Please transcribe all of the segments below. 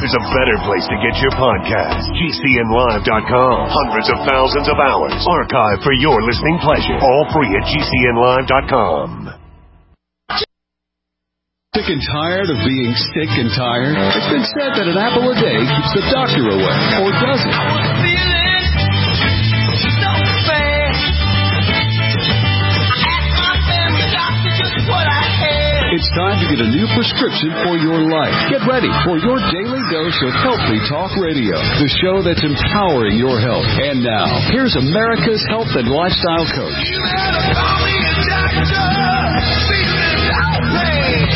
there's a better place to get your podcast. GCNlive.com. Hundreds of thousands of hours archived for your listening pleasure. All free at GCNlive.com. Sick and tired of being sick and tired? It's been said that an apple a day keeps the doctor away. Or does it? I was feeling so bad. I asked my family doctor just what I had. It's time to get a new prescription for your life. Get ready for your daily dose of Healthy Talk Radio, the show that's empowering your health. And now, here's America's health and lifestyle coach. You better call me a doctor. Feeling so bad.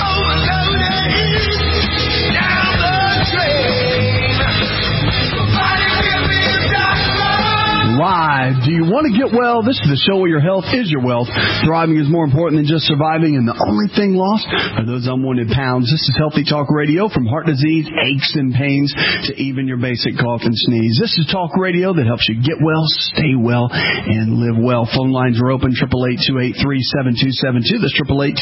Live. Do you want to get well? This is the show where your health is your wealth. Thriving is more important than just surviving, and the only thing lost are those unwanted pounds. This is Healthy Talk Radio, from heart disease, aches and pains, to even your basic cough and sneeze. This is talk radio that helps you get well, stay well, and live well. Phone lines are open, 888-283-7272. That's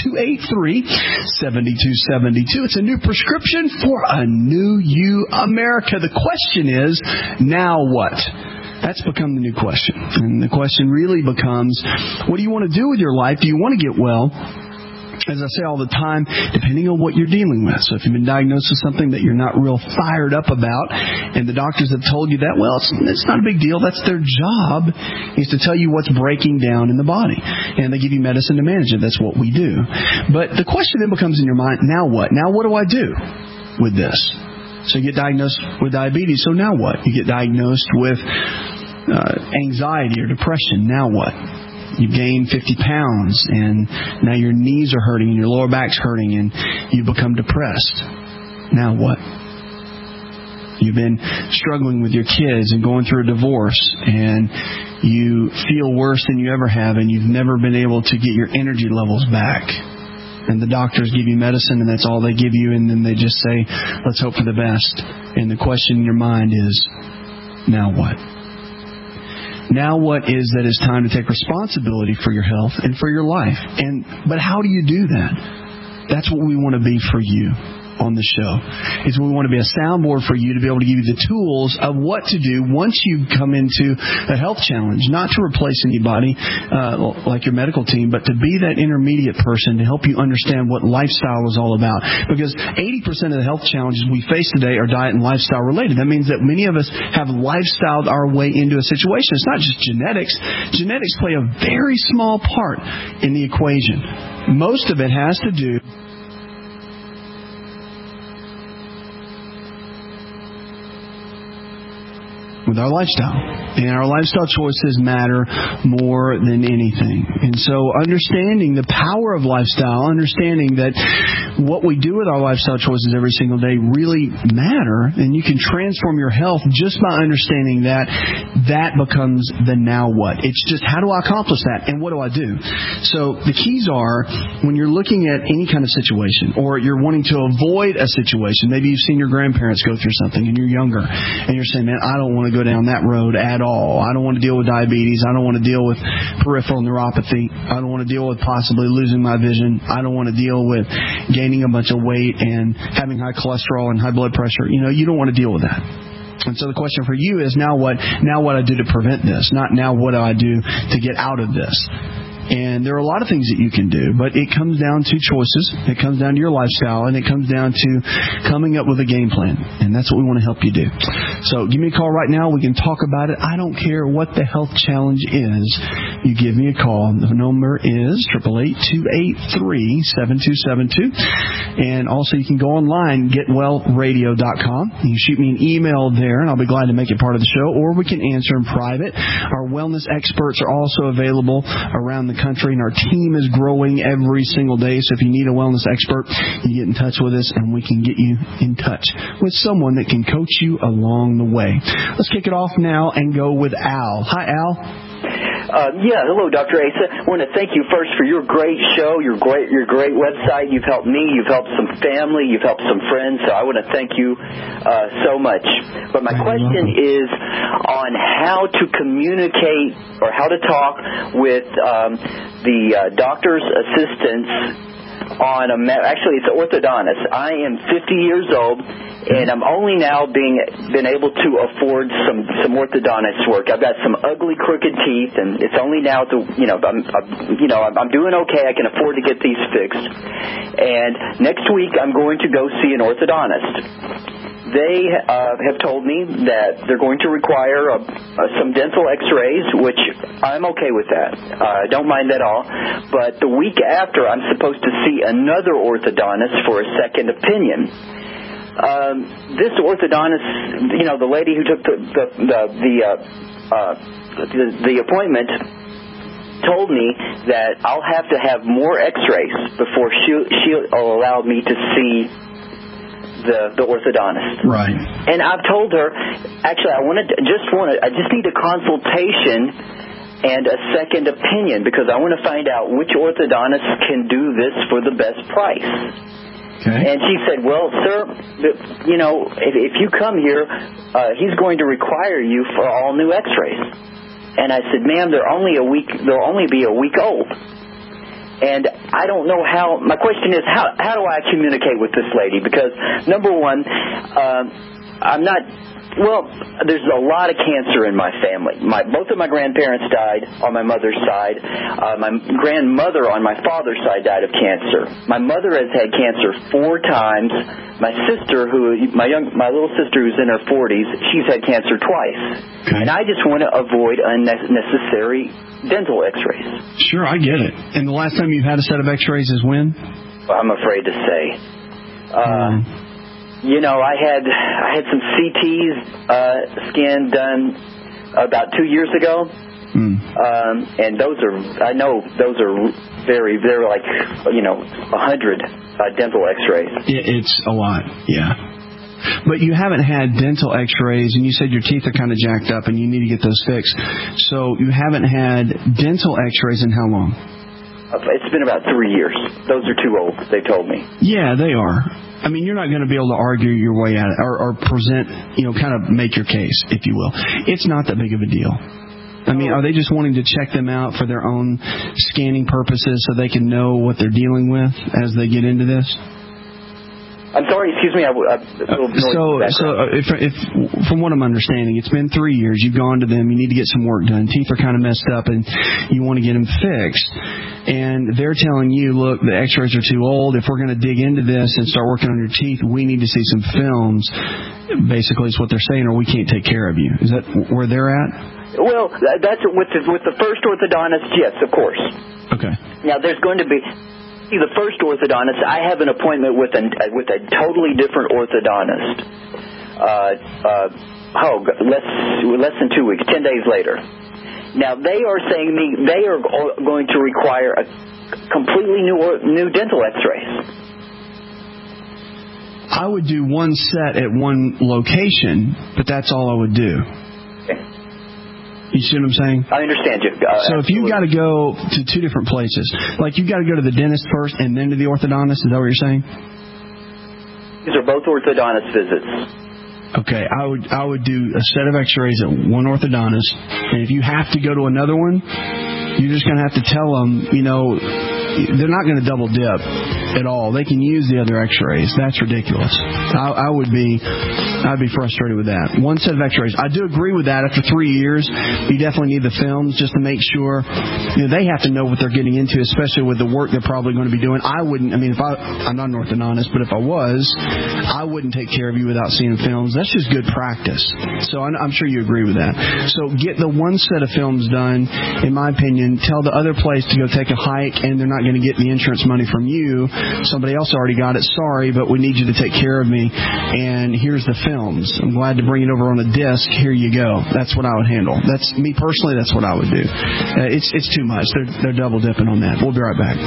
888-283-7272. It's a new prescription for a new you, America. The question is, now what? That's become the new question. And the question really becomes, what do you want to do with your life? Do you want to get well? As I say all the time, depending on what you're dealing with. So if you've been diagnosed with something that you're not real fired up about, and the doctors have told you that, well, it's not a big deal. That's their job, is to tell you what's breaking down in the body. And they give you medicine to manage it. That's what we do. But the question then becomes in your mind, now what? Now what do I do with this? So you get diagnosed with diabetes. So now what? You get diagnosed with anxiety or depression. Now what? You gain 50 pounds and now your knees are hurting and your lower back's hurting and you become depressed. Now what? You've been struggling with your kids and going through a divorce and you feel worse than you ever have and you've never been able to get your energy levels back. And the doctors give you medicine and that's all they give you, and then they just say, let's hope for the best. And the question in your mind is, now what? Now what is that it's time to take responsibility for your health and for your life. But how do you do that? That's what we want to be for you on the show. Is we want to be a soundboard for you to be able to give you the tools of what to do once you come into a health challenge. Not to replace anybody like your medical team, but to be that intermediate person to help you understand what lifestyle is all about. Because 80% of the health challenges we face today are diet and lifestyle related. That means that many of us have lifestyled our way into a situation. It's not just genetics. Genetics play a very small part in the equation. Most of it has to do with our lifestyle. And our lifestyle choices matter more than anything. And so understanding the power of lifestyle, understanding that what we do with our lifestyle choices every single day really matter, and you can transform your health just by understanding that, that becomes the now what. It's just, how do I accomplish that? And what do I do? So the keys are, when you're looking at any kind of situation, or you're wanting to avoid a situation, maybe you've seen your grandparents go through something and you're younger, and you're saying, man, I don't want to go down that road at all. I don't want to deal with diabetes. I don't want to deal with peripheral neuropathy. I don't want to deal with possibly losing my vision. I don't want to deal with gaining a bunch of weight and having high cholesterol and high blood pressure. You don't want to deal with that. And so the question for you is, now what? Now what I do to prevent this, not now what do I do to get out of this. And there are a lot of things that you can do, but it comes down to choices. It comes down to your lifestyle, and it comes down to coming up with a game plan. And that's what we want to help you do. So give me a call right now. We can talk about it. I don't care what the health challenge is. You give me a call. The number is 888-283-7272. And also you can go online, getwellradio.com. You can shoot me an email there, and I'll be glad to make it part of the show, or we can answer in private. Our wellness experts are also available around the country, and our team is growing every single day. So if you need a wellness expert, you get in touch with us, and we can get you in touch with someone that can coach you along the way. Let's kick it off now and go with Al. Hi, Al. Hello, Dr. Asa. I want to thank you first for your great show, your great website. You've helped me, you've helped some family, you've helped some friends, so I want to thank you so much. But my question is on how to communicate or how to talk with the doctor's assistants on actually it's an orthodontist. I am 50 years old, and I'm only now been able to afford some orthodontist work. I've got some ugly crooked teeth, and it's only now I'm doing okay. I can afford to get these fixed. And next week I'm going to go see an orthodontist. They have told me that they're going to require some dental x-rays, which I'm okay with that. I don't mind that at all. But the week after, I'm supposed to see another orthodontist for a second opinion. This orthodontist, the lady who took the appointment, told me that I'll have to have more x-rays before she'll allow me to see the orthodontist. Right. And I've told her, actually, I just need a consultation and a second opinion, because I want to find out which orthodontist can do this for the best price. Okay. And she said, well, sir, if you come here, he's going to require you for all new x-rays. And I said, ma'am, they'll only be a week old. And I don't know how. My question is, how do I communicate with this lady? Because, number one, there's a lot of cancer in my family. Both of my grandparents died on my mother's side. My grandmother on my father's side died of cancer. My mother has had cancer 4 times. My sister, my little sister who's in her 40s, she's had cancer twice. Okay. And I just want to avoid unnecessary dental x-rays. Sure, I get it. And the last time you've had a set of x-rays is when? Well, I'm afraid to say. I had some CTs scan done about 2 years ago. And those are very, they're like, 100 dental x-rays. It's a lot, yeah. But you haven't had dental x-rays, and you said your teeth are kind of jacked up and you need to get those fixed. So you haven't had dental x-rays in how long? It's been about 3 years. Those are too old, they told me. Yeah, they are. I mean, you're not going to be able to argue your way out or present, kind of make your case, if you will. It's not that big of a deal. I mean, are they just wanting to check them out for their own scanning purposes so they can know what they're dealing with as they get into this? I'm sorry, excuse me. If from what I'm understanding, it's been 3 years. You've gone to them. You need to get some work done. Teeth are kind of messed up, and you want to get them fixed. And they're telling you, look, the x-rays are too old. If we're going to dig into this and start working on your teeth, we need to see some films. Basically, is what they're saying, or we can't take care of you. Is that where they're at? Well, that's with the first orthodontist, yes, of course. Okay. Now, there's going to be... the first orthodontist, I have an appointment with a totally different orthodontist. Less than 2 weeks, 10 days later. Now they are saying they are going to require a completely new dental x-rays. I would do one set at one location, but that's all I would do. Okay. You see what I'm saying? I understand you. So if you've got to go to 2 different places, like you've got to go to the dentist first and then to the orthodontist, is that what you're saying? These are both orthodontist visits. Okay, I would do a set of x-rays at one orthodontist, and if you have to go to another one, you're just going to have to tell them, they're not going to double dip at all. They can use the other x-rays. That's ridiculous. I'd be frustrated with that. One set of x-rays. I do agree with that. After 3 years, you definitely need the films just to make sure they have to know what they're getting into, especially with the work they're probably going to be doing. I'm not an orthodontist, but if I was, I wouldn't take care of you without seeing films. That's just good practice. So I'm sure you agree with that. So get the one set of films done, in my opinion. Tell the other place to go take a hike, and they're not going to get the insurance money from you. Somebody else already got it. Sorry, but we need you to take care of me, and here's the films. I'm glad to bring it over on a disc. Here you go. That's what I would handle. That's me personally. That's what I would do. It's too much. They're double dipping on that. We'll be right back.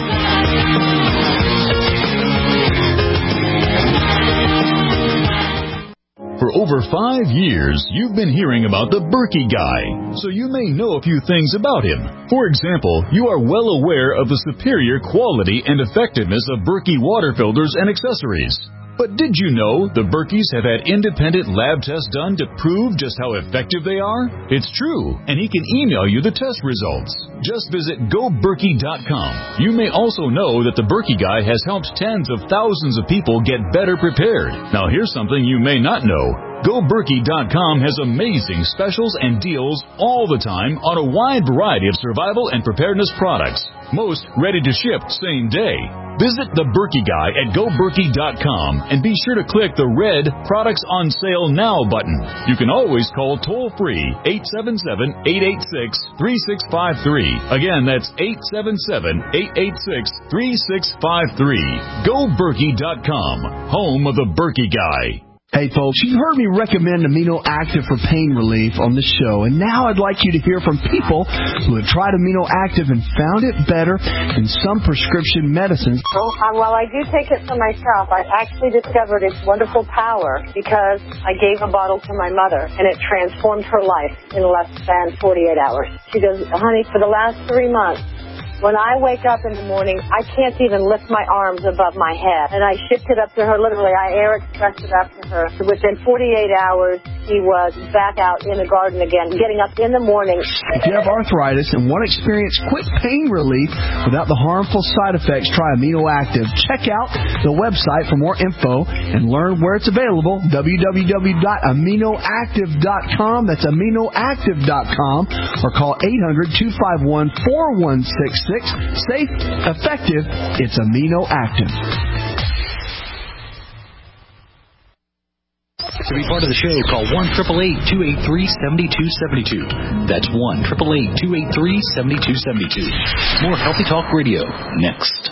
For over 5 years, you've been hearing about the Berkey Guy, so you may know a few things about him. For example, you are well aware of the superior quality and effectiveness of Berkey water filters and accessories. But did you know the Berkeys have had independent lab tests done to prove just how effective they are? It's true, and he can email you the test results. Just visit GoBerkey.com. You may also know that the Berkey Guy has helped tens of thousands of people get better prepared. Now here's something you may not know. GoBerkey.com has amazing specials and deals all the time on a wide variety of survival and preparedness products. Most ready to ship same day. Visit the Berkey Guy at GoBerkey.com and be sure to click the red Products on Sale Now button. You can always call toll-free 877-886-3653. Again, that's 877-886-3653. GoBerkey.com, home of the Berkey Guy. Hey folks, you heard me recommend Amino Active for pain relief on the show, and now I'd like you to hear from people who have tried Amino Active and found it better than some prescription medicines. Well, I do take it for myself. I actually discovered its wonderful power because I gave a bottle to my mother, and it transformed her life in less than 48 hours. She goes, honey, for the last 3 months, when I wake up in the morning, I can't even lift my arms above my head. And I shipped it up to her, literally. I air expressed it up to her. So within 48 hours, she was back out in the garden again, getting up in the morning. If you have arthritis and want to experience quick pain relief without the harmful side effects, try Amino Active. Check out the website for more info and learn where it's available, www.aminoactive.com. That's aminoactive.com, or call 800-251-4166. Safe, effective, it's Amino Active. To be part of the show, call 1-888-283-7272. That's 1-888-283-7272. More Healthy Talk Radio next.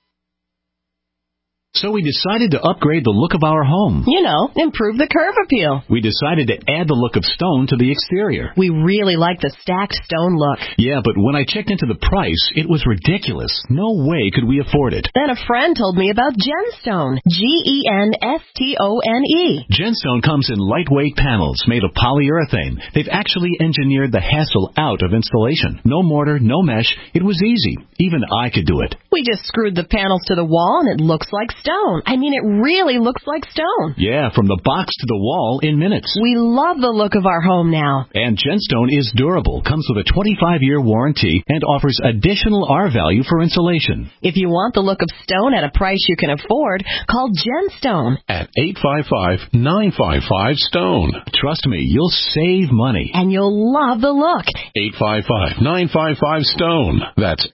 So we decided to upgrade the look of our home. You know, improve the curve appeal. We decided to add the look of stone to the exterior. We really like the stacked stone look. Yeah, but when I checked into the price, it was ridiculous. No way could we afford it. Then a friend told me about Genstone. Genstone. Genstone comes in lightweight panels made of polyurethane. They've actually engineered the hassle out of installation. No mortar, no mesh. It was easy. Even I could do it. We just screwed the panels to the wall and it looks like stone. I mean, it really looks like stone. Yeah, from the box to the wall in minutes. We love the look of our home now. And Genstone is durable, comes with a 25-year warranty, and offers additional R-value for insulation. If you want the look of stone at a price you can afford, call Genstone at 855-955-STONE. Trust me, you'll save money. And you'll love the look. 855-955-STONE. That's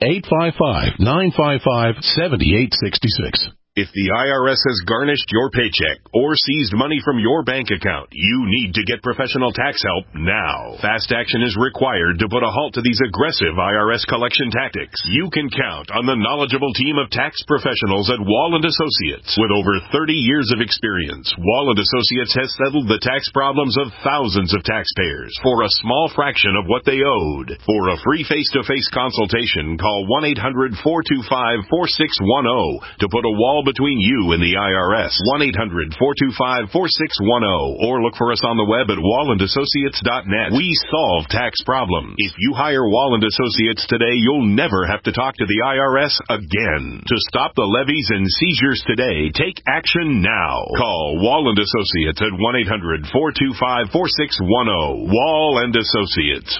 855-955-7866. If the IRS has garnished your paycheck or seized money from your bank account, you need to get professional tax help now. Fast action is required to put a halt to these aggressive IRS collection tactics. You can count on the knowledgeable team of tax professionals at Wall & Associates. With over 30 years of experience, Wall & Associates has settled the tax problems of thousands of taxpayers for a small fraction of what they owed. For a free face-to-face consultation, call 1-800-425-4610 to put a wall between you and the IRS. 1-800-425-4610, or look for us on the web at wallandassociates.net. We solve tax problems. If you hire Wall & Associates today, you'll never have to talk to the IRS again. To stop the levies and seizures today, take action now. Call Wall & Associates at 1-800-425-4610. Wall & Associates.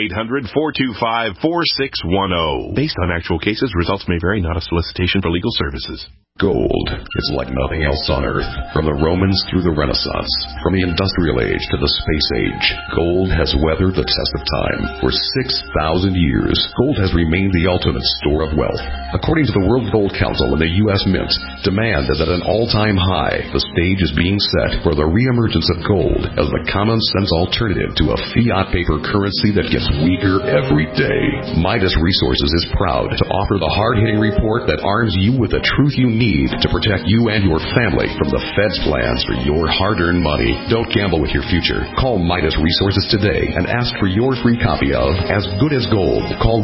1-800-425-4610. Based on actual cases, results may vary, not a solicitation for legal services. Gold is like nothing else on Earth. From the Romans through the Renaissance, from the Industrial Age to the Space Age, gold has weathered the test of time. For 6,000 years, gold has remained the ultimate store of wealth. According to the World Gold Council and the U.S. Mint, demand is at an all-time high. The stage is being set for the reemergence of gold as the common-sense alternative to a fiat paper currency that gets weaker every day. Midas Resources is proud to offer the hard-hitting report that arms you with the truth you need to protect you and your family from the Fed's plans for your hard-earned money. Don't gamble with your future. Call Midas Resources today and ask for your free copy of As Good as Gold. Call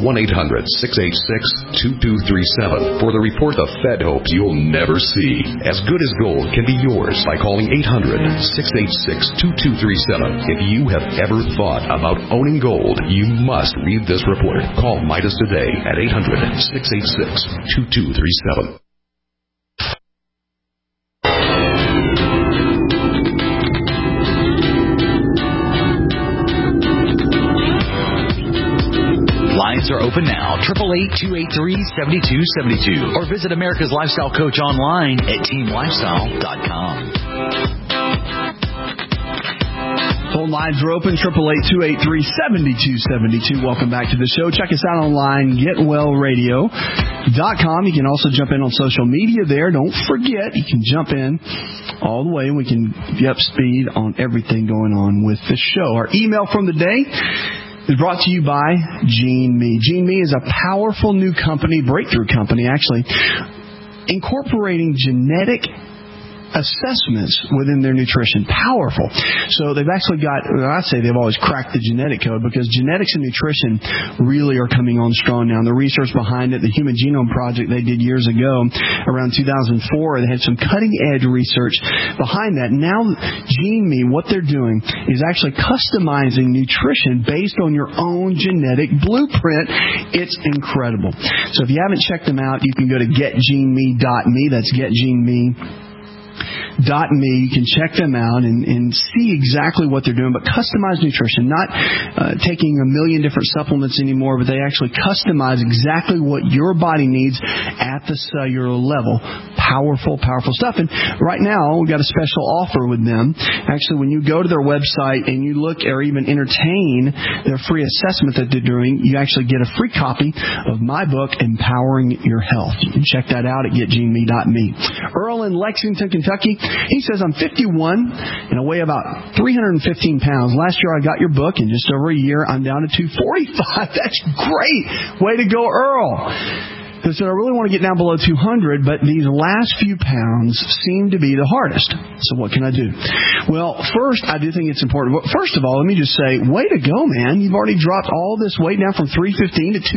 1-800-686-2237 for the report the Fed hopes you'll never see. As Good as Gold can be yours by calling 800-686-2237. If you have ever thought about owning gold, you must read this report. Call Midas today at 800-686-2237. open now. 888-283-7272. Or visit America's Lifestyle Coach online at teamlifestyle.com. Phone lines are open, 888-283-7272. Welcome back to the show. Check us out online, getwellradio.com. You can also jump in on social media there. Don't forget, you can jump in all the way, and we can be up to speed on everything going on with the show. Our email from the day is brought to you by GeneMe. GeneMe is a powerful new company, breakthrough company, actually, incorporating genetic assessments within their nutrition. Powerful. So they've actually got, I say they've always cracked the genetic code, because genetics and nutrition really are coming on strong now. And the research behind it, the Human Genome Project they did years ago, around 2004, they had some cutting-edge research behind that. Now, GeneMe, what they're doing is actually customizing nutrition based on your own genetic blueprint. It's incredible. So if you haven't checked them out, you can go to getgeneme.me. That's getgeneme.me. You can check them out and see exactly what they're doing, but customized nutrition, not taking a million different supplements anymore, but they actually customize exactly what your body needs at the cellular level. Powerful, powerful stuff. And right now, we've got a special offer with them. Actually, when you go to their website and you look or even entertain their free assessment that they're doing, you actually get a free copy of my book, Empowering Your Health. You can check that out at getgeneme.me. Earl in Lexington, Kentucky, he says, I'm 51 and I weigh about 315 pounds. Last year I got your book. In just over a year, I'm down to 245. That's great. Way to go, Earl. He said, I really want to get down below 200, but these last few pounds seem to be the hardest. So what can I do? Well, first, I do think it's important. First of all, let me just say, way to go, man. You've already dropped all this weight down from 315 to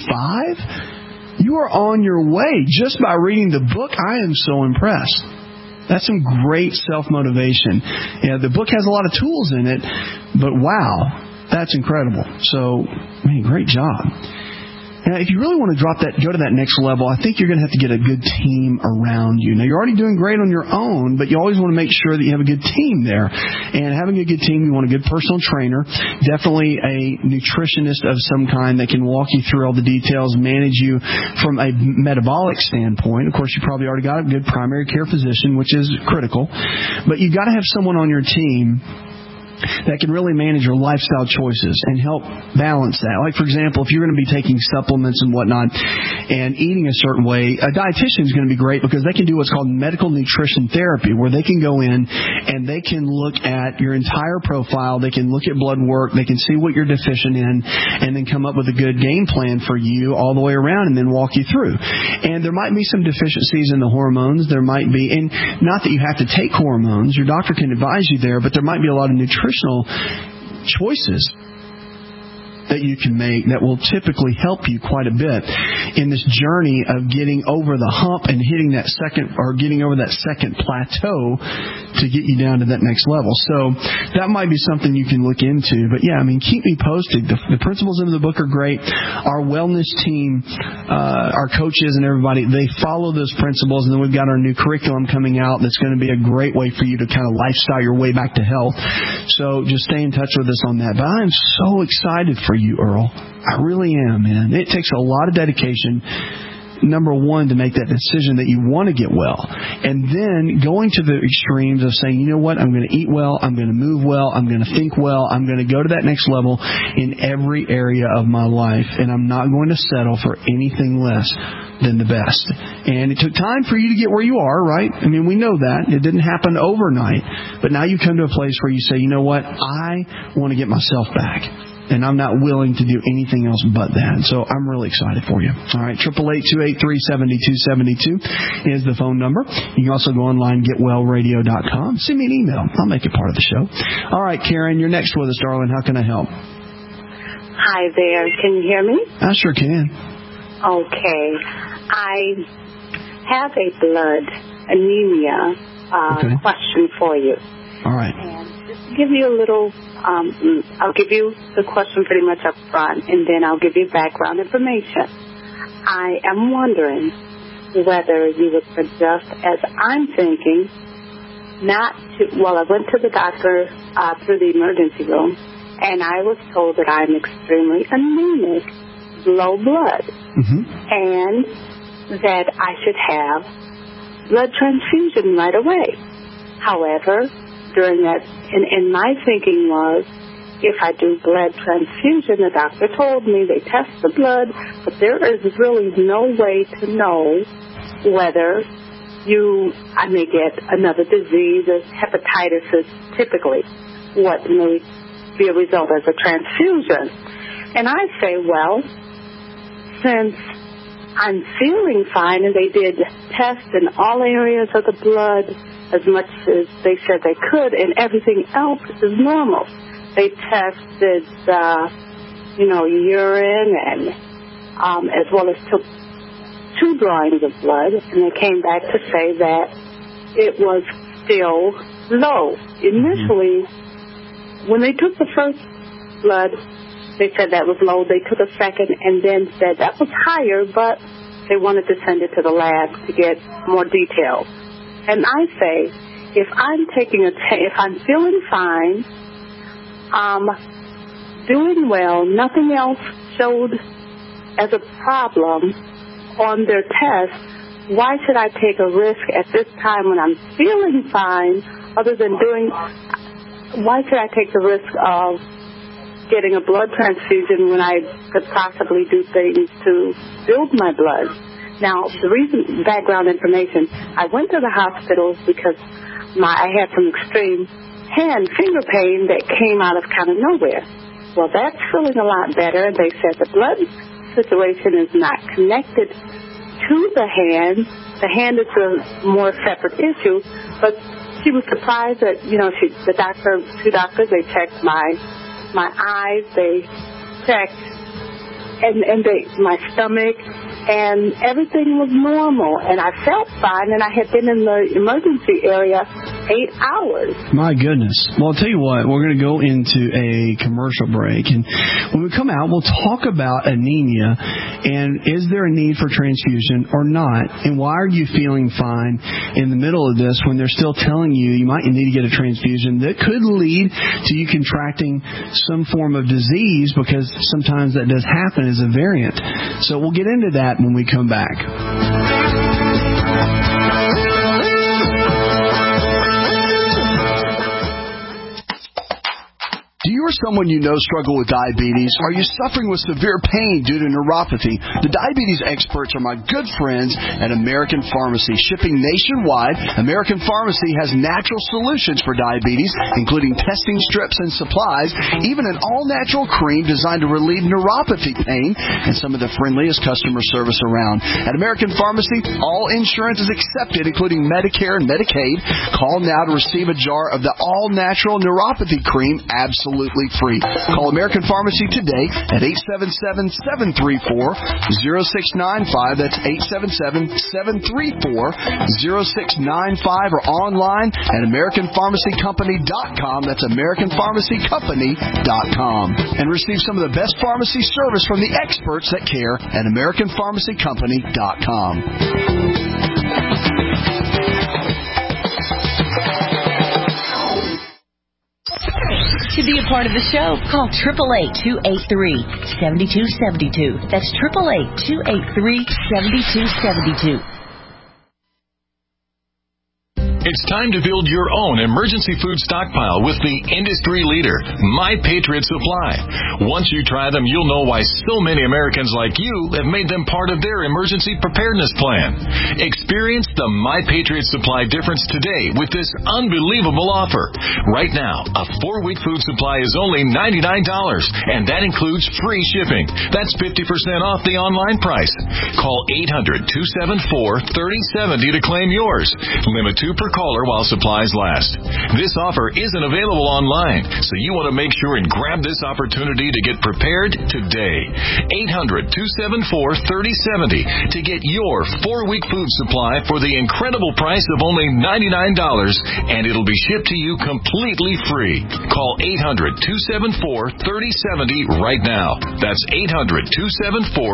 245. You are on your way just by reading the book. I am so impressed. That's some great self-motivation. Yeah, the book has a lot of tools in it, but wow, that's incredible. So, man, great job. Now, if you really want to go to that next level, I think you're going to have to get a good team around you. Now, you're already doing great on your own, but you always want to make sure that you have a good team there. And having a good team, you want a good personal trainer, definitely a nutritionist of some kind that can walk you through all the details, manage you from a metabolic standpoint. Of course, you probably already got a good primary care physician, which is critical. But you've got to have someone on your team that can really manage your lifestyle choices and help balance that. Like, for example, if you're going to be taking supplements and whatnot and eating a certain way, a dietitian is going to be great because they can do what's called medical nutrition therapy, where they can go in and they can look at your entire profile, they can look at blood work, they can see what you're deficient in, and then come up with a good game plan for you all the way around and then walk you through. And there might be some deficiencies in the hormones. There might be, and not that you have to take hormones, your doctor can advise you there, but there might be a lot of nutritional choices that you can make that will typically help you quite a bit in this journey of getting over the hump and hitting that second plateau to get you down to that next level. So that might be something you can look into. But yeah, I mean, keep me posted. The principles in the book are great. Our wellness team, our coaches and everybody, they follow those principles. And then we've got our new curriculum coming out that's going to be a great way for you to kind of lifestyle your way back to health. So just stay in touch with us on that. But I'm so excited for you, Earl. I really am, man. It takes a lot of dedication, number one, to make that decision that you want to get well. And then going to the extremes of saying, you know what, I'm going to eat well, I'm going to move well, I'm going to think well, I'm going to go to that next level in every area of my life. And I'm not going to settle for anything less than the best. And it took time for you to get where you are, right? I mean, we know that. It didn't happen overnight. But now you come to a place where you say, you know what, I want to get myself back. And I'm not willing to do anything else but that. So I'm really excited for you. All right, 888-283-7272 is the phone number. You can also go online, getwellradio.com. Send me an email. I'll make it part of the show. All right, Karen, you're next with us, darling. How can I help? Hi there. Can you hear me? I sure can. Okay. I have a blood anemia question for you. All right. And just to give you a little... I'll give you the question pretty much up front, and then I'll give you background information. I am wondering whether you would suggest, as I'm thinking, I went to the doctor through the emergency room, and I was told that I'm extremely anemic, low blood and that I should have blood transfusion right away. However, during that, and my thinking was, if I do blood transfusion, the doctor told me they test the blood, but there is really no way to know whether I may get another disease, as hepatitis is typically what may be a result of a transfusion. And I say, well, since I'm feeling fine, and they did tests in all areas of the blood as much as they said they could, and everything else is normal. They tested, urine and as well as took 2 drawings of blood, and they came back to say that it was still low. Initially, when they took the first blood, they said that was low. They took a second and then said that was higher, but they wanted to send it to the lab to get more details. And I say, if I'm feeling fine, doing well, nothing else showed as a problem on their test, why should I take a risk at this time when I'm feeling fine, why should I take the risk of getting a blood transfusion when I could possibly do things to build my blood? Now, background information, I went to the hospital because I had some extreme finger pain that came out of kind of nowhere. Well, that's feeling a lot better. They said the blood situation is not connected to the hand. The hand is a more separate issue, but she was surprised that, two doctors, they checked my eyes, they checked my stomach, and everything was normal, and I felt fine, and I had been in the emergency area 8 hours. My goodness. Well, I'll tell you what, we're going to go into a commercial break, and when we come out, we'll talk about anemia, and is there a need for transfusion or not, and why are you feeling fine in the middle of this when they're still telling you might need to get a transfusion that could lead to you contracting some form of disease, because sometimes that does happen as a variant. So we'll get into that when we come back. Do you or someone you know struggle with diabetes? Are you suffering with severe pain due to neuropathy? The diabetes experts are my good friends at American Pharmacy. Shipping nationwide, American Pharmacy has natural solutions for diabetes, including testing strips and supplies, even an all-natural cream designed to relieve neuropathy pain, and some of the friendliest customer service around. At American Pharmacy, all insurance is accepted, including Medicare and Medicaid. Call now to receive a jar of the all-natural neuropathy cream absolutely free. Call American Pharmacy today at 877-734-0695. That's 877-734-0695, or online at AmericanPharmacyCompany.com. That's AmericanPharmacyCompany.com. And receive some of the best pharmacy service from the experts that care at AmericanPharmacyCompany.com. To be a part of the show, call 888-283-7272. That's 888-283-7272. It's time to build your own emergency food stockpile with the industry leader, My Patriot Supply. Once you try them, you'll know why so many Americans like you have made them part of their emergency preparedness plan. Experience the My Patriot Supply difference today with this unbelievable offer. Right now, a 4-week food supply is only $99, and that includes free shipping. That's 50% off the online price. Call 800-274-3070 to claim yours. Limit 2 per caller while supplies last. This offer isn't available online, so you want to make sure and grab this opportunity to get prepared today. 800-274-3070 to get your 4-week food supply for the incredible price of only $99, and it'll be shipped to you completely free. Call 800-274-3070 right now. That's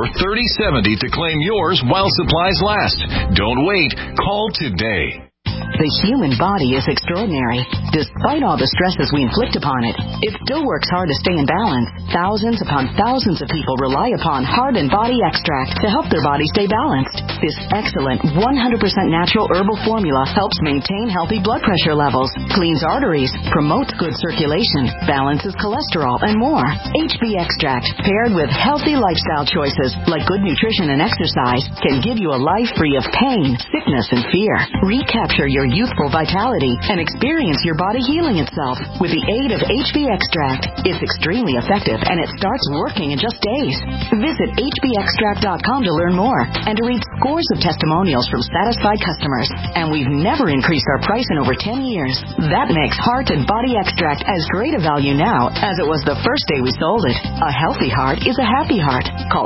800-274-3070 to claim yours while supplies last. Don't wait. Call today. The human body is extraordinary. Despite all the stresses we inflict upon it, it still works hard to stay in balance. Thousands upon thousands of people rely upon Heart and Body Extract to help their body stay balanced. This excellent 100% natural herbal formula helps maintain healthy blood pressure levels, cleans arteries, promotes good circulation, balances cholesterol, and more. HB Extract, paired with healthy lifestyle choices like good nutrition and exercise, can give you a life free of pain, sickness, and fear. Recapture your youthful vitality and experience your body healing itself with the aid of HB Extract. It's extremely effective and it starts working in just days. Visit hbextract.com to learn more and to read scores of testimonials from satisfied customers. And we've never increased our price in over 10 years. That makes Heart and Body Extract as great a value now as it was the first day we sold it. A healthy heart is a happy heart. Call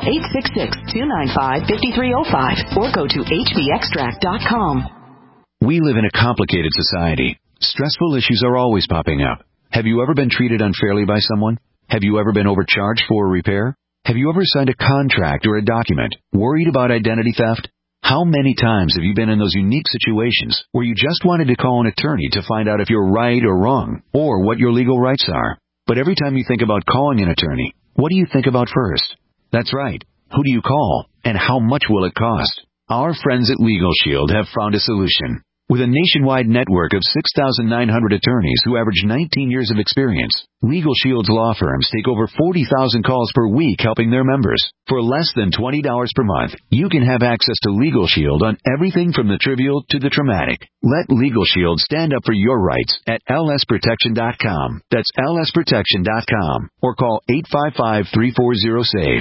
866-295-5305 or go to hbextract.com. We live in a complicated society. Stressful issues are always popping up. Have you ever been treated unfairly by someone? Have you ever been overcharged for a repair? Have you ever signed a contract or a document? Worried about identity theft? How many times have you been in those unique situations where you just wanted to call an attorney to find out if you're right or wrong, or what your legal rights are? But every time you think about calling an attorney, what do you think about first? That's right. Who do you call, and how much will it cost? Our friends at Legal Shield have found a solution. With a nationwide network of 6,900 attorneys who average 19 years of experience, Legal Shield's law firms take over 40,000 calls per week helping their members. For less than $20 per month, you can have access to Legal Shield on everything from the trivial to the traumatic. Let Legal Shield stand up for your rights at lsprotection.com. That's lsprotection.com. Or call 855-340-SAVE,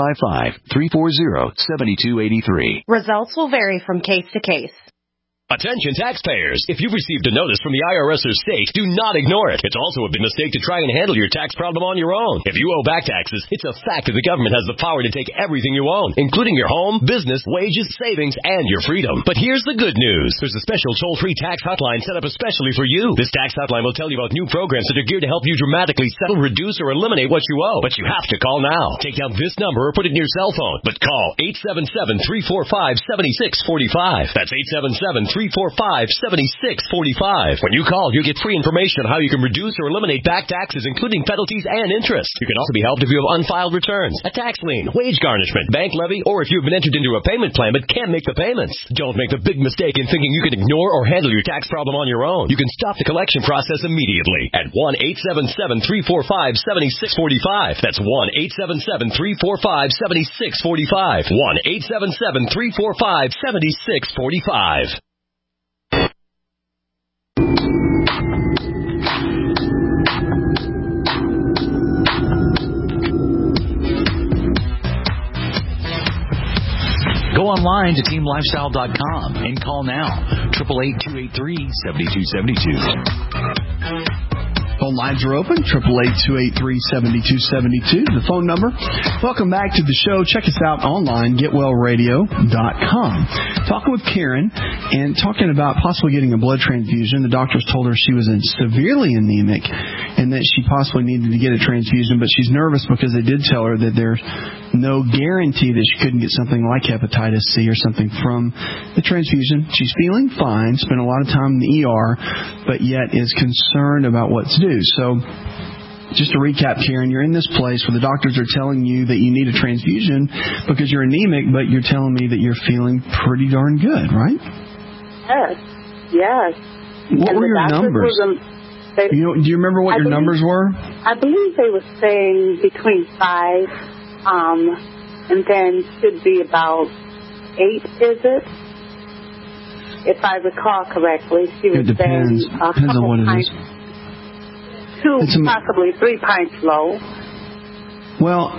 855-340-7283. Results will vary from case to case. Attention taxpayers! If you've received a notice from the IRS or state, do not ignore it. It's also a big mistake to try and handle your tax problem on your own. If you owe back taxes, it's a fact that the government has the power to take everything you own, including your home, business, wages, savings, and your freedom. But here's the good news. There's a special toll-free tax hotline set up especially for you. This tax hotline will tell you about new programs that are geared to help you dramatically settle, reduce, or eliminate what you owe. But you have to call now. Take down this number or put it in your cell phone. But call 877-345-7645. That's 877-345-7645. When you call, you'll get free information on how you can reduce or eliminate back taxes, including penalties and interest. You can also be helped if you have unfiled returns, a tax lien, wage garnishment, bank levy, or if you've been entered into a payment plan but can't make the payments. Don't make the big mistake in thinking you can ignore or handle your tax problem on your own. You can stop the collection process immediately at 1-877-345-7645. That's 1-877-345-7645. 1-877-345-7645. Go online to teamlifestyle.com and call now, 888-283-7272. Phone lines are open, 888-283-7272, the phone number. Welcome back to the show. Check us out online, getwellradio.com. Talking with Karen and talking about possibly getting a blood transfusion. The doctors told her she was severely anemic and that she possibly needed to get a transfusion, but she's nervous because they did tell her that there's no guarantee that she couldn't get something like hepatitis C or something from the transfusion. She's feeling fine, spent a lot of time in the ER, but yet is concerned about what to do. So just to recap, Karen, you're in this place where the doctors are telling you that you need a transfusion because you're anemic, but you're telling me that you're feeling pretty darn good, right? Yes. What were your numbers? Do you remember what your numbers were? I believe they were saying between 5, and then should be about 8, is it? If I recall correctly, she was saying depends on what it is. 2, possibly 3 pints low. Well,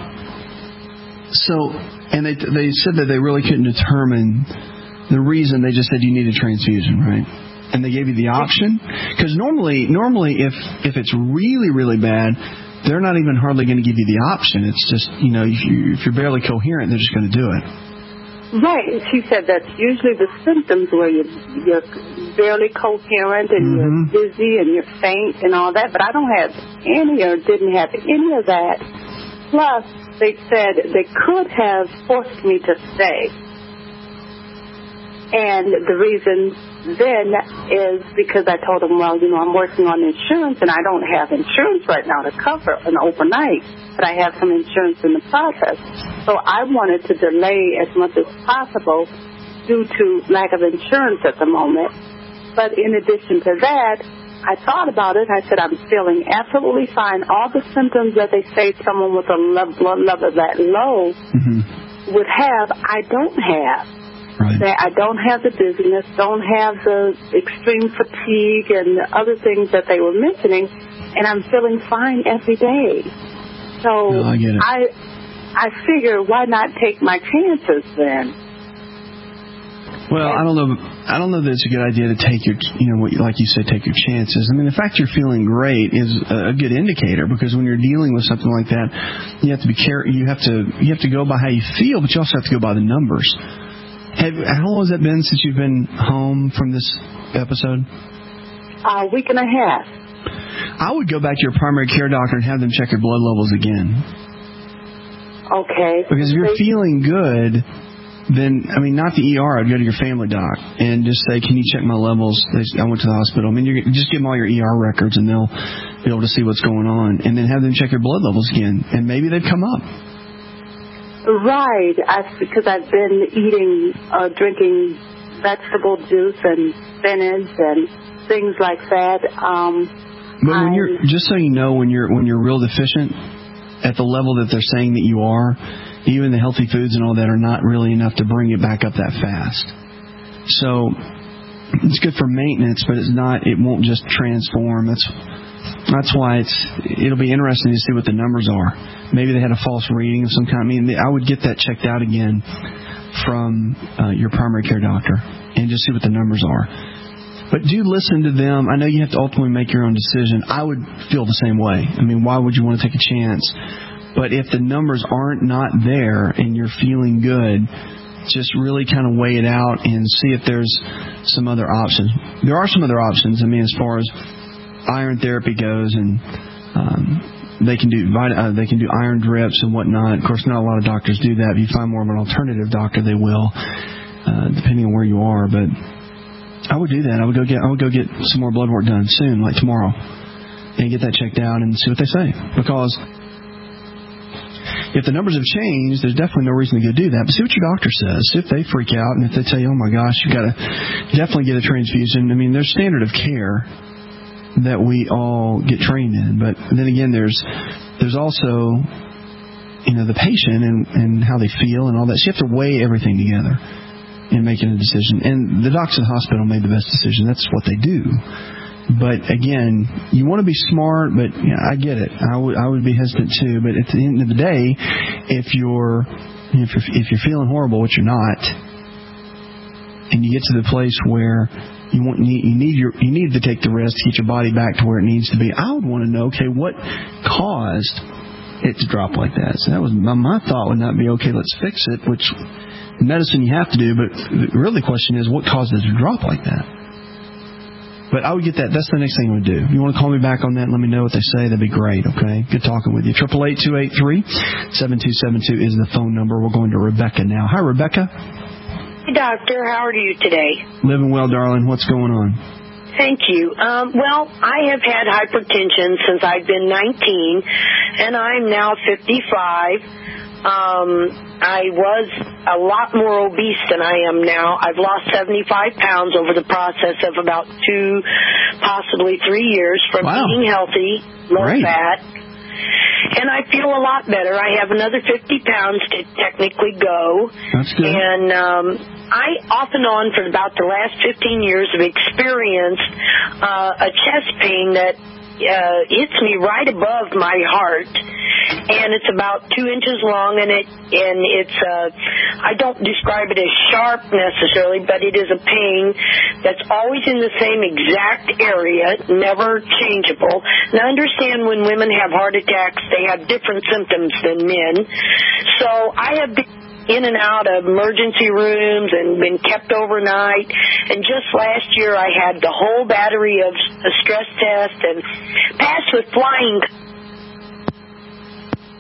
and they said that they really couldn't determine the reason. They just said you need a transfusion, right? And they gave you the option? Because normally if it's really, really bad, they're not even hardly going to give you the option. It's just, if you're barely coherent, they're just going to do it. Right. She said that's usually the symptoms where you're barely coherent and you're dizzy and you're faint and all that, but I don't have any or didn't have any of that. Plus, they said they could have forced me to stay. And the reason then is because I told him, well, I'm working on insurance, and I don't have insurance right now to cover an overnight, but I have some insurance in the process. So I wanted to delay as much as possible due to lack of insurance at the moment. But in addition to that, I thought about it. I said, I'm feeling absolutely fine. All the symptoms that they say someone with a blood level that low would have, I don't have. Right. I don't have the dizziness, don't have the extreme fatigue and the other things that they were mentioning, and I'm feeling fine every day. So no, I get it. I figure, why not take my chances then? Well, I don't know that it's a good idea to take your, like you said, take your chances. I mean, the fact you're feeling great is a good indicator, because when you're dealing with something like that, you have to be careful. You have to go by how you feel, but you also have to go by the numbers. How long has it been since you've been home from this episode? A week and a half. I would go back to your primary care doctor and have them check your blood levels again. Okay. Because if you're feeling good, then, not the ER, I'd go to your family doc and just say, can you check my levels? I went to the hospital. You just give them all your ER records, and they'll be able to see what's going on. And then have them check your blood levels again, and maybe they'd come up. Right, because I've been drinking vegetable juice and spinach and things like that. But when you're, just so you know, when you're real deficient at the level that they're saying that you are, even the healthy foods and all that are not really enough to bring it back up that fast. So it's good for maintenance, but it's not. It won't just transform. That's why it'll be interesting to see what the numbers are. Maybe they had a false reading of some kind. I would get that checked out again from your primary care doctor and just see what the numbers are. But do listen to them. I know you have to ultimately make your own decision. I would feel the same way. Why would you want to take a chance? But if the numbers aren't not there and you're feeling good, just really kind of weigh it out and see if there's some other options. There are some other options. As far as iron therapy goes, and they can do iron drips and whatnot. Of course, not a lot of doctors do that. If you find more of an alternative doctor, they will, depending on where you are. But I would do that. I would go get some more blood work done soon, like tomorrow, and get that checked out and see what they say. Because if the numbers have changed, there's definitely no reason to go do that. But see what your doctor says. See if they freak out, and if they tell you, oh my gosh, you've got to definitely get a transfusion. There's standard of care that we all get trained in. But then again, there's also, the patient and how they feel and all that. So you have to weigh everything together in making a decision. And the docs at the hospital made the best decision. That's what they do. But again, you want to be smart, but I get it. I would be hesitant too. But at the end of the day, if you're feeling horrible, which you're not, and you get to the place where you need to take the risk to get your body back to where it needs to be, I would want to know, okay, what caused it to drop like that? So that was my thought. Would not be, okay, let's fix it, which medicine you have to do, but really the question is, what caused it to drop like that? But I would get that. That's the next thing I would do. If you want to call me back on that and let me know what they say, that'd be great, okay? Good talking with you. 888-283-7272 is the phone number. We're going to Rebecca now. Hi, Rebecca. Hey, Doctor. How are you today? Living well, darling. What's going on? Thank you. Well, I have had hypertension since I've been 19, and I'm now 55. I was a lot more obese than I am now. I've lost 75 pounds over the process of about 2, possibly 3 years from eating healthy, low fat. And I feel a lot better. I have another 50 pounds to technically go. That's good. And I, off and on, for about the last 15 years, have experienced a chest pain that hits me right above my heart, and it's about 2 inches long, and it's I don't describe it as sharp necessarily, but it is a pain that's always in the same exact area, never changeable. Now, I understand when women have heart attacks, they have different symptoms than men. So I have been in and out of emergency rooms and been kept overnight. And just last year I had the whole battery of a stress test and passed with flying.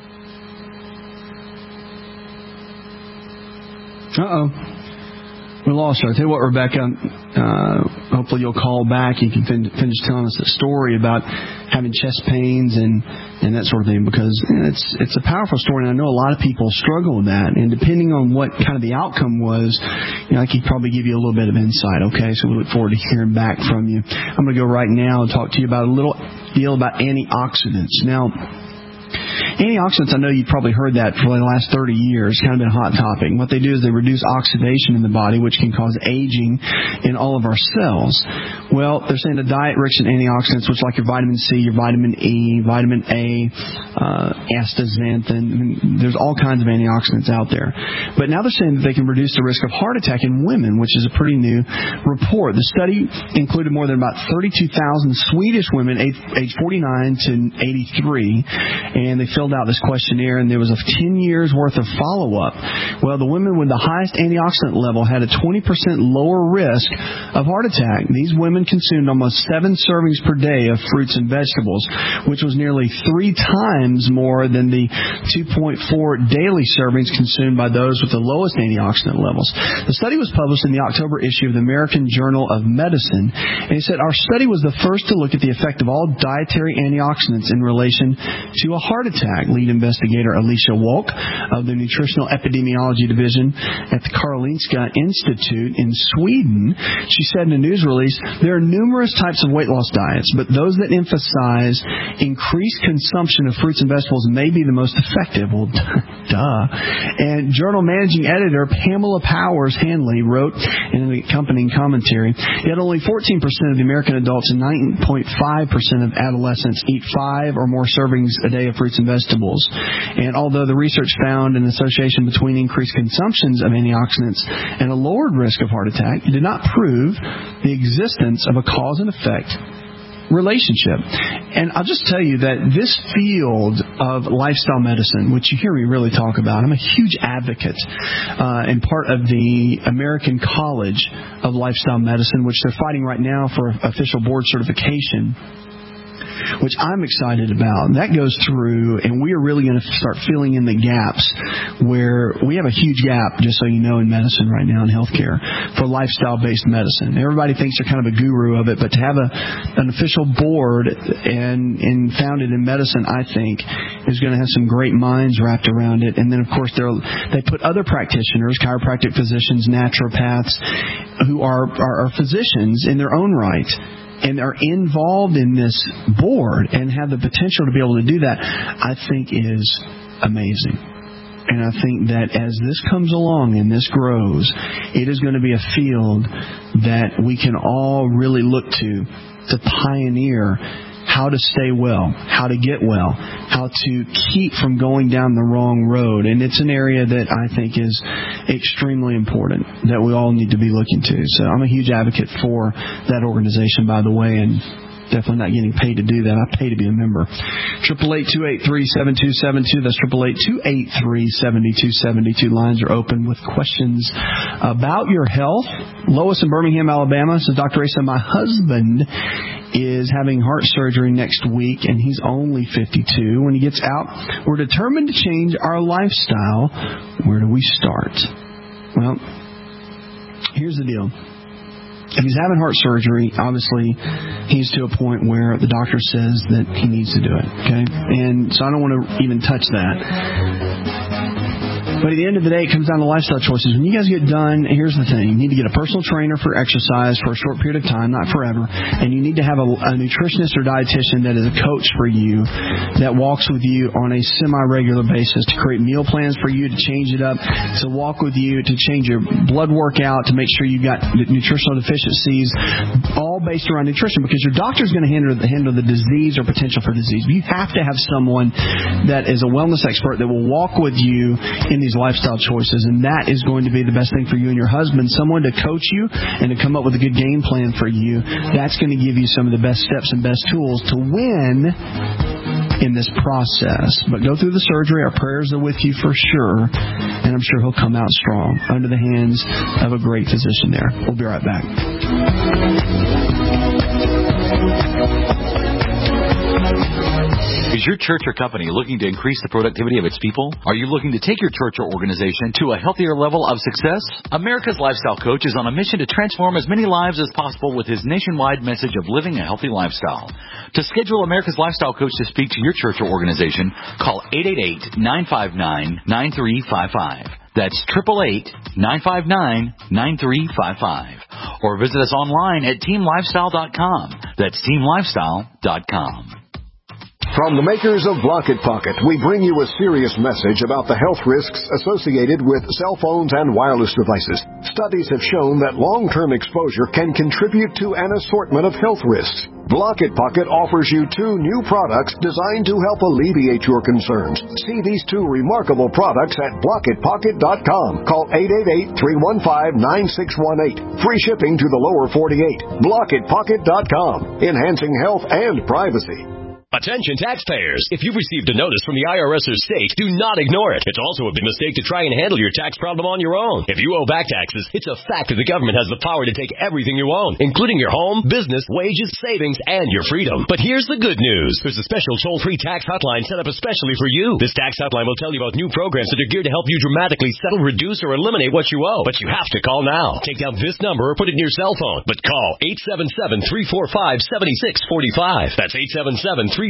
Uh-oh. We lost her. I tell you what, Rebecca, hopefully you'll call back. You can finish telling us a story about having chest pains and that sort of thing, because it's a powerful story, and I know a lot of people struggle with that. And depending on what kind of the outcome was, I could probably give you a little bit of insight. Okay, so we look forward to hearing back from you. I'm going to go right now and talk to you about a little deal about antioxidants. Now, antioxidants, I know you've probably heard that for the last 30 years, kind of been a hot topic. What they do is they reduce oxidation in the body, which can cause aging in all of our cells. Well, they're saying a diet rich in antioxidants, which like your vitamin C, your vitamin E, vitamin A, astaxanthin. There's all kinds of antioxidants out there. But now they're saying that they can reduce the risk of heart attack in women, which is a pretty new report. The study included more than about 32,000 Swedish women aged 49 to 83, and they filled out this questionnaire, and there was a 10 years worth of follow-up. Well, the women with the highest antioxidant level had a 20% lower risk of heart attack. These women consumed almost 7 servings per day of fruits and vegetables, which was nearly 3 times more than the 2.4 daily servings consumed by those with the lowest antioxidant levels. The study was published in the October issue of the American Journal of Medicine, and he said, our study was the first to look at the effect of all dietary antioxidants in relation to a heart attack. Lead investigator Alicia Wolk of the Nutritional Epidemiology Division at the Karolinska Institute in Sweden, she said in a news release, there are numerous types of weight loss diets, but those that emphasize increased consumption of fruits and vegetables may be the most effective. Well, duh. And journal managing editor Pamela Powers Hanley wrote in an accompanying commentary, yet only 14% of the American adults and 9.5% of adolescents eat 5 or more servings a day of fruits and vegetables. And although the research found an association between increased consumptions of antioxidants and a lowered risk of heart attack, it did not prove the existence of a cause and effect relationship. And I'll just tell you that this field of lifestyle medicine, which you hear me really talk about, I'm a huge advocate and part of the American College of Lifestyle Medicine, which they're fighting right now for official board certification, which I'm excited about. That goes through, and we are really going to start filling in the gaps where we have a huge gap, just so you know, in medicine right now, in healthcare, for lifestyle-based medicine. Everybody thinks they're kind of a guru of it, but to have an official board and founded in medicine, I think, is going to have some great minds wrapped around it. And then, of course, they put other practitioners, chiropractic physicians, naturopaths, who are physicians in their own right, and are involved in this board and have the potential to be able to do that, I think is amazing. And I think that as this comes along and this grows, it is going to be a field that we can all really look to pioneer how to stay well, how to get well, how to keep from going down the wrong road. And it's an area that I think is extremely important that we all need to be looking to. So I'm a huge advocate for that organization, by the way, and definitely not getting paid to do that. I pay to be a member. 888-283-7272. That's 888-283-7272. Lines are open with questions about your health. Lois in Birmingham, Alabama says, Dr. Asa, my husband is having heart surgery next week, and he's only 52. When he gets out, we're determined to change our lifestyle. Where do we start? Well, here's the deal. If he's having heart surgery, obviously he's to a point where the doctor says that he needs to do it. Okay? And so I don't want to even touch that. But at the end of the day, it comes down to lifestyle choices. When you guys get done, here's the thing. You need to get a personal trainer for exercise for a short period of time, not forever. And you need to have a nutritionist or dietitian that is a coach for you, that walks with you on a semi-regular basis to create meal plans for you, to change it up, to walk with you, to change your blood work out, to make sure you've got nutritional deficiencies, all based around nutrition, because your doctor's going to handle the disease or potential for disease. But you have to have someone that is a wellness expert that will walk with you in these lifestyle choices, and that is going to be the best thing for you and your husband. Someone to coach you and to come up with a good game plan for you. That's going to give you some of the best steps and best tools to win in this process. But go through the surgery. Our prayers are with you for sure, and I'm sure he'll come out strong under the hands of a great physician there. We'll be right back. Is your church or company looking to increase the productivity of its people? Are you looking to take your church or organization to a healthier level of success? America's Lifestyle Coach is on a mission to transform as many lives as possible with his nationwide message of living a healthy lifestyle. To schedule America's Lifestyle Coach to speak to your church or organization, call 888-959-9355. That's 888-959-9355. Or visit us online at teamlifestyle.com. That's teamlifestyle.com. From the makers of Block It Pocket, we bring you a serious message about the health risks associated with cell phones and wireless devices. Studies have shown that long-term exposure can contribute to an assortment of health risks. Block It Pocket offers you 2 new products designed to help alleviate your concerns. See these 2 remarkable products at blockitpocket.com. Call 888-315-9618. Free shipping to the lower 48. Blockitpocket.com. Enhancing health and privacy. Attention taxpayers! If you've received a notice from the IRS or state, do not ignore it. It's also a big mistake to try and handle your tax problem on your own. If you owe back taxes, it's a fact that the government has the power to take everything you own, including your home, business, wages, savings, and your freedom. But here's the good news. There's a special toll-free tax hotline set up especially for you. This tax hotline will tell you about new programs that are geared to help you dramatically settle, reduce, or eliminate what you owe. But you have to call now. Take down this number or put it in your cell phone. But call 877-345-7645. That's 877-345-7645.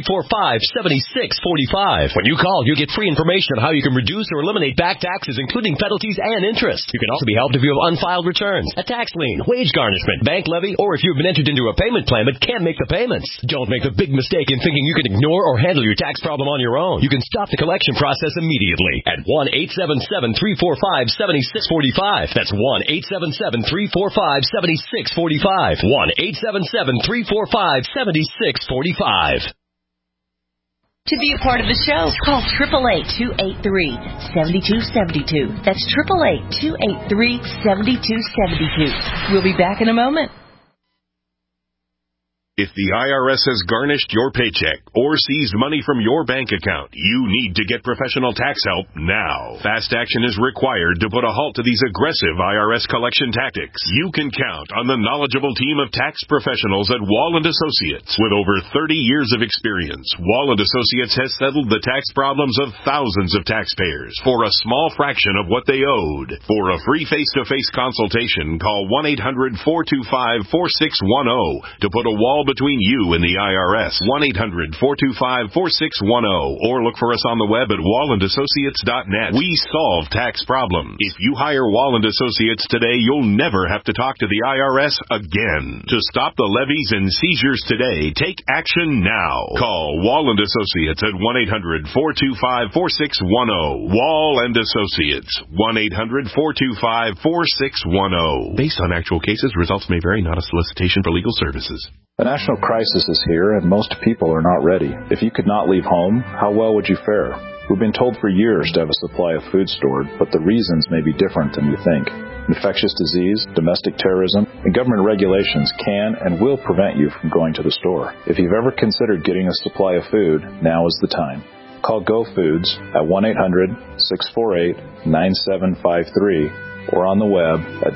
When you call, you'll get free information on how you can reduce or eliminate back taxes, including penalties and interest. You can also be helped if you have unfiled returns, a tax lien, wage garnishment, bank levy, or if you've been entered into a payment plan but can't make the payments. Don't make the big mistake in thinking you can ignore or handle your tax problem on your own. You can stop the collection process immediately at 1-877-345-7645. That's 1-877-345-7645. 1-877-345-7645. To be a part of the show, call 888-283-7272. That's 888-283-7272. We'll be back in a moment. If the IRS has garnished your paycheck or seized money from your bank account, you need to get professional tax help now. Fast action is required to put a halt to these aggressive IRS collection tactics. You can count on the knowledgeable team of tax professionals at Wall & Associates. With over 30 years of experience, Wall & Associates has settled the tax problems of thousands of taxpayers for a small fraction of what they owed. For a free face-to-face consultation, call 1-800-425-4610 to put a wall between you and the IRS. 1-800-425-4610 or look for us on the web at wallandassociates.net. We solve tax problems. If you hire Wall & Associates today, you'll never have to talk to the IRS again. To stop the levies and seizures today, take action now. Call Wall & Associates at 1-800-425-4610. Wall & Associates. 1-800-425-4610. Based on actual cases, results may vary, not a solicitation for legal services. A national crisis is here, and most people are not ready. If you could not leave home, how well would you fare? We've been told for years to have a supply of food stored, but the reasons may be different than you think. Infectious disease, domestic terrorism, and government regulations can and will prevent you from going to the store. If you've ever considered getting a supply of food, now is the time. Call Go Foods at 1-800-648-9753 or on the web at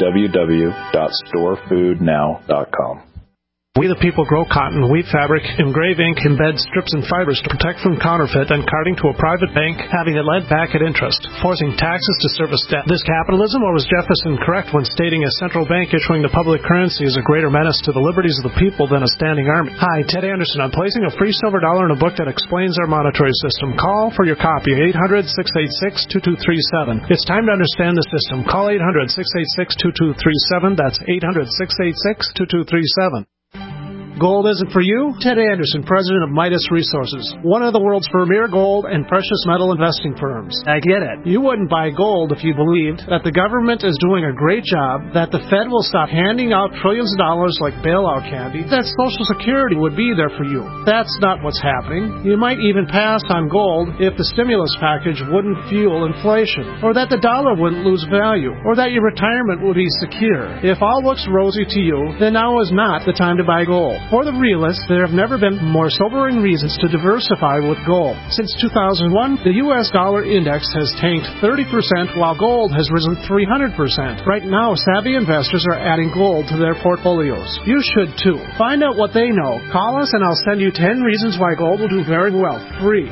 www.storefoodnow.com. We the people grow cotton, weave fabric, engrave ink, embed strips and fibers to protect from counterfeit and carting to a private bank, having it lent back at interest, forcing taxes to service debt. This capitalism, or was Jefferson correct when stating a central bank issuing the public currency is a greater menace to the liberties of the people than a standing army? Hi, Ted Anderson. I'm placing a free silver dollar in a book that explains our monetary system. Call for your copy, 800-686-2237. It's time to understand the system. Call 800-686-2237. That's 800-686-2237. Gold isn't for you? Ted Anderson, president of Midas Resources, one of the world's premier gold and precious metal investing firms. I get it. You wouldn't buy gold if you believed that the government is doing a great job, that the Fed will stop handing out trillions of dollars like bailout candy, that Social Security would be there for you. That's not what's happening. You might even pass on gold if the stimulus package wouldn't fuel inflation, or that the dollar wouldn't lose value, or that your retirement would be secure. If all looks rosy to you, then now is not the time to buy gold. For the realist, there have never been more sobering reasons to diversify with gold. Since 2001, the U.S. dollar index has tanked 30%, while gold has risen 300%. Right now, savvy investors are adding gold to their portfolios. You should too. Find out what they know. Call us and I'll send you 10 reasons why gold will do very well. Free.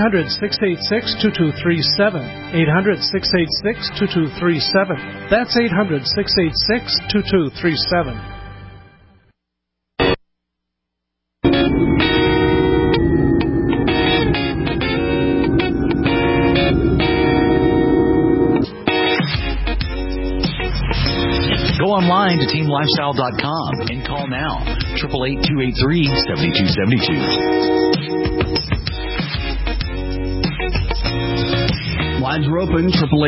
800-686-2237. 800-686-2237. That's 800-686-2237. Go online to teamlifestyle.com and call now. 888-283-7272. Lines are open.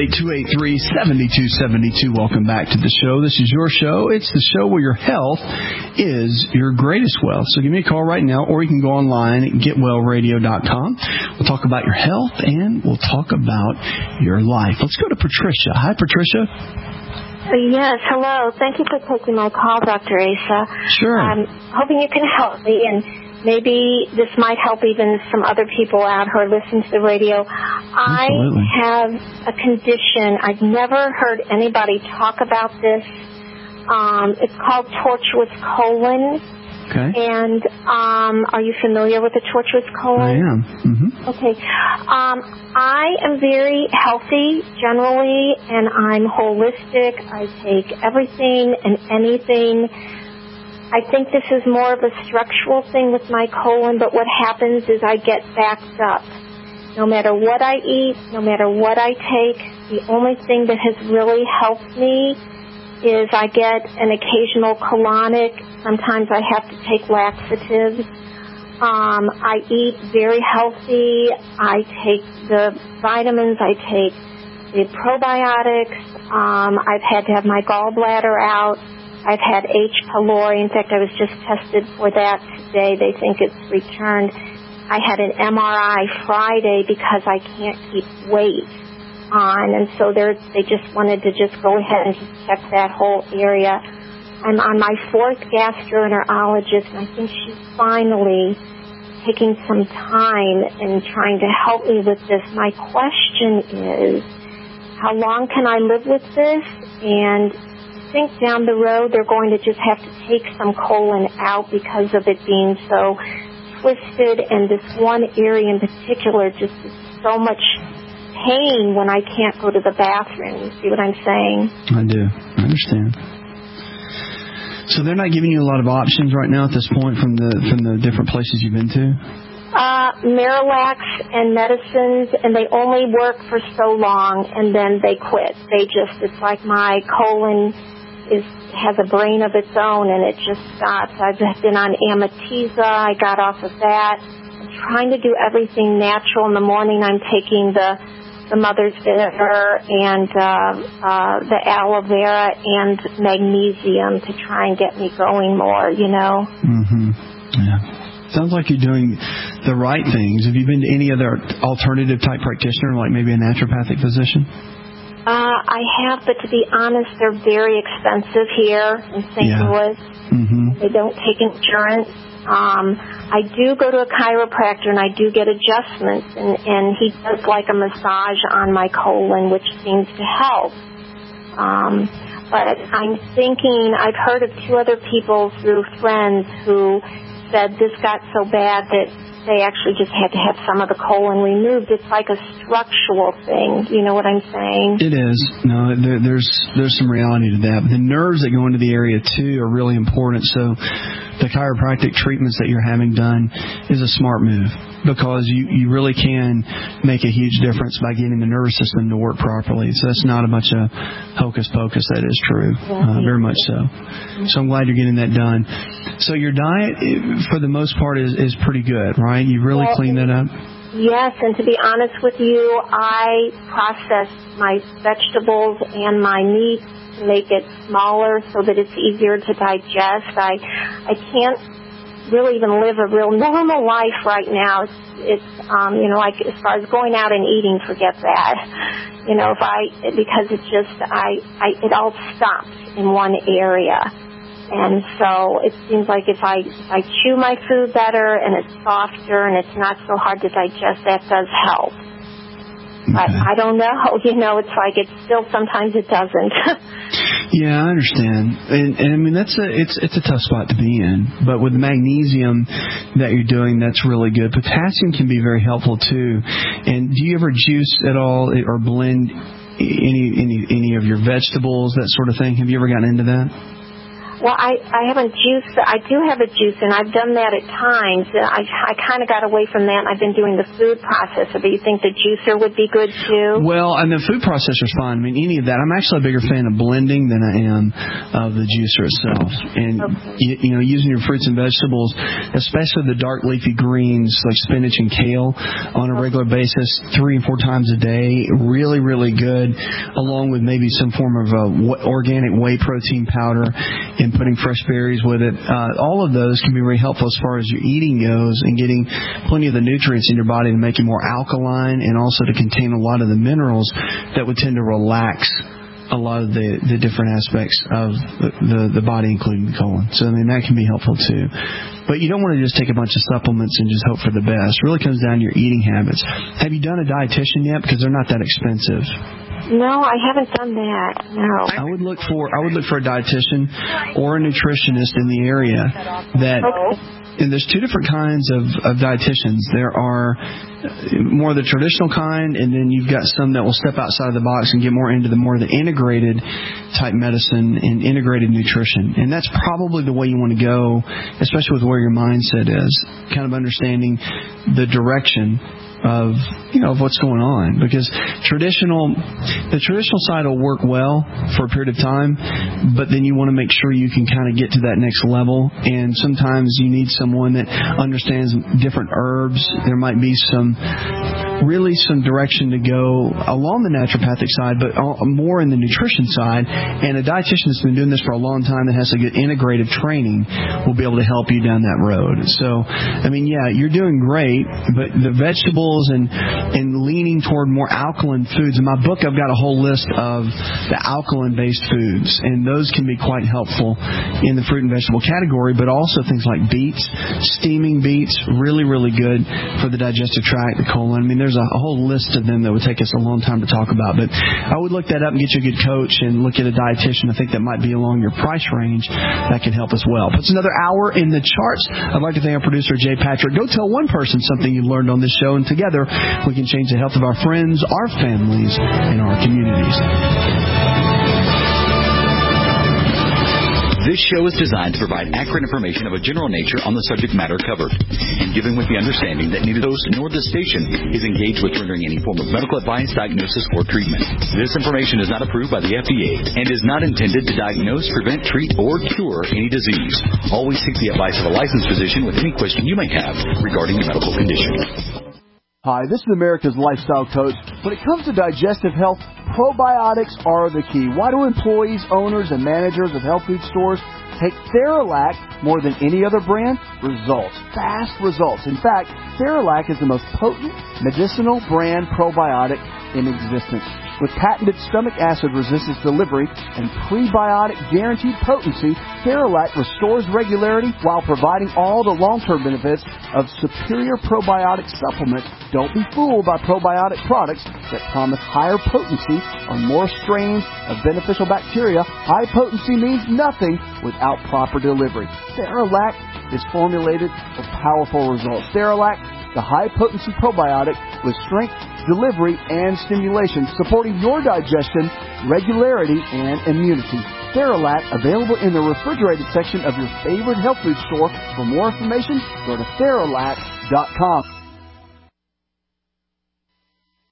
888-283-7272. Welcome back to the show. This is your show. It's the show where your health is your greatest wealth. So give me a call right now, or you can go online at getwellradio.com. We'll talk about your health, and we'll talk about your life. Let's go to Patricia. Hi, Patricia. Yes, hello. Thank you for taking my call, Dr. Asa. Sure. I'm hoping you can help me, and maybe this might help even some other people out who are listening to the radio. Absolutely. I have a condition. I've never heard anybody talk about this. It's called tortuous colon. Okay. And are you familiar with the tortuous colon? I am. Mm-hmm. Okay. I am very healthy generally, and I'm holistic. I take everything and anything. I think this is more of a structural thing with my colon, but what happens is I get backed up. No matter what I eat, no matter what I take, the only thing that has really helped me is I get an occasional colonic. Sometimes I have to take laxatives. I eat very healthy. I take the vitamins. I take the probiotics. I've had to have my gallbladder out. I've had H. pylori. In fact, I was just tested for that today. They think it's returned. I had an MRI Friday because I can't keep weight on, and so they just wanted to just go ahead and just check that whole area. I'm on my 4th gastroenterologist, and I think she's finally taking some time and trying to help me with this. My question is, how long can I live with this? And I think down the road they're going to just have to take some colon out because of it being so twisted, and this one area in particular just is so much pain when I can't go to the bathroom. You see what I'm saying? I do. I understand. So they're not giving you a lot of options right now at this point from the different places you've been to? Miralax and medicines, and they only work for so long, and then they quit. It's like my colon has a brain of its own, and it just stops. I've been on Amitiza. I got off of that. I'm trying to do everything natural. In the morning, I'm taking the mother's vinegar and the aloe vera and magnesium to try and get me going more, you know. Mm-hmm. Yeah. Sounds like you're doing the right things. Have you been to any other alternative type practitioner, like maybe a naturopathic physician? I have, but to be honest, they're very expensive here in St. Louis. Mm-hmm. They don't take insurance. I do go to a chiropractor, and I do get adjustments, and he does like a massage on my colon, which seems to help. But I'm thinking, I've heard of 2 other people through friends who said this got so bad that they actually just had to have some of the colon removed. It's like a structural thing. You know what I'm saying? It is. No, there's some reality to that. But the nerves that go into the area, too, are really important. So the chiropractic treatments that you're having done is a smart move, because you really can make a huge difference by getting the nervous system to work properly. So that's not a bunch of hocus pocus. That is true. Very much so. So I'm glad you're getting that done. So your diet, for the most part, is pretty good, right? You really clean that up? Yes, and to be honest with you, I process my vegetables and my meat to make it smaller so that it's easier to digest. I can't really even live a real normal life right now. It's like as far as going out and eating, forget that. Because it's just it all stops in one area. And so it seems like if I chew my food better and it's softer and it's not so hard to digest, that does help. But I don't know. It's like it's still sometimes it doesn't. Yeah, I understand. And I mean, it's a tough spot to be in. But with magnesium that you're doing, that's really good. Potassium can be very helpful too. And do you ever juice at all or blend any of your vegetables, that sort of thing? Have you ever gotten into that? Well, I haven't juiced. I do have a juicer, and I've done that at times. I kind of got away from that, and I've been doing the food processor. Do you think the juicer would be good, too? Well, and the food processor's fine. I mean, any of that. I'm actually a bigger fan of blending than I am of the juicer itself. And, using your fruits and vegetables, especially the dark leafy greens like spinach and kale on a regular basis, 3 and 4 times a day, really, really good, along with maybe some form of organic whey protein powder and putting fresh berries with it. All of those can be very helpful as far as your eating goes and getting plenty of the nutrients in your body to make it more alkaline and also to contain a lot of the minerals that would tend to relax a lot of the different aspects of the body, including the colon. So, I mean, that can be helpful too. But you don't want to just take a bunch of supplements and just hope for the best. It really comes down to your eating habits. Have you done a dietitian yet? Because they're not that expensive. No, I haven't done that. No. I would look for a dietitian or a nutritionist in the area that. And there's 2 different kinds of dietitians. There are more of the traditional kind, and then you've got some that will step outside of the box and get more into the integrated type medicine and integrated nutrition. And that's probably the way you want to go, especially with where your mindset is, kind of understanding the direction of what's going on, because the traditional side will work well for a period of time, but then you want to make sure you can kind of get to that next level, and sometimes you need someone that understands different herbs. There might be some direction to go along the naturopathic side, but more in the nutrition side, and a dietitian that's been doing this for a long time that has a good integrative training will be able to help you down that road. So, I mean, yeah, you're doing great, but the vegetables and leaning toward more alkaline foods. In my book, I've got a whole list of the alkaline-based foods, and those can be quite helpful in the fruit and vegetable category, but also things like beets, steaming beets, really, really good for the digestive tract, the colon. I mean, there's a whole list of them that would take us a long time to talk about, but I would look that up and get you a good coach and look at a dietitian. I think that might be along your price range. That can help as well. It's another hour in the charts. I'd like to thank our producer, Jay Patrick. Go tell one person something you learned on this show, and together we can change the health of our friends, our families, and our communities. This show is designed to provide accurate information of a general nature on the subject matter covered, and given with the understanding that neither host nor the station is engaged with rendering any form of medical advice, diagnosis, or treatment. This information is not approved by the FDA and is not intended to diagnose, prevent, treat, or cure any disease. Always seek the advice of a licensed physician with any question you may have regarding your medical condition. Hi, this is America's Lifestyle Coach. When it comes to digestive health, probiotics are the key. Why do employees, owners, and managers of health food stores take Theralac more than any other brand? Results. Fast results. In fact, Theralac is the most potent medicinal brand probiotic in existence. With patented stomach acid resistance delivery and prebiotic guaranteed potency, Theralac restores regularity while providing all the long-term benefits of superior probiotic supplements. Don't be fooled by probiotic products that promise higher potency or more strains of beneficial bacteria. High potency means nothing without proper delivery. Theralac is formulated for powerful results. Theralac, the high-potency probiotic with strength, delivery, and stimulation, supporting your digestion, regularity, and immunity. Theralac, available in the refrigerated section of your favorite health food store. For more information, go to Theralac.com.